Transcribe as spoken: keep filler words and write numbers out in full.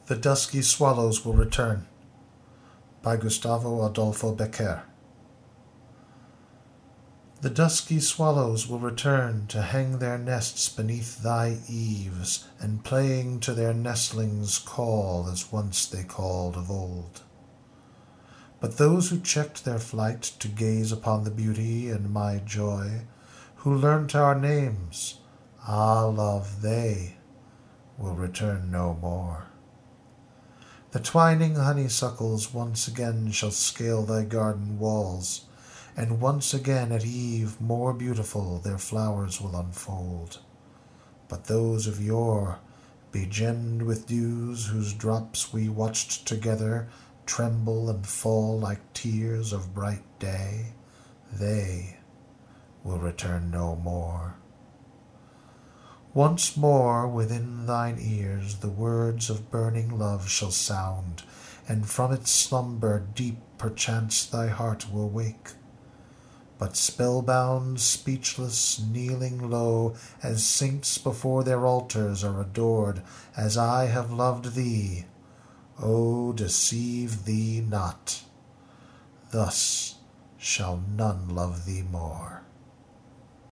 The Dusky Swallows Will Return by Gustavo Adolfo Becker. The dusky swallows will return to hang their nests beneath thy eaves, and playing to their nestlings call as once they called of old. But those who checked their flight to gaze upon the beauty and my joy, who learnt our names, ah, love, they will return no more. The twining honeysuckles once again shall scale thy garden walls, and once again at eve more beautiful their flowers will unfold. But those of yore, begemmed with dews whose drops we watched together tremble and fall like tears of bright day, they will return no more. Once more within thine ears the words of burning love shall sound, and from its slumber deep perchance thy heart will wake. But spellbound, speechless, kneeling low, as saints before their altars are adored, as I have loved thee, O deceive thee not, thus shall none love thee more.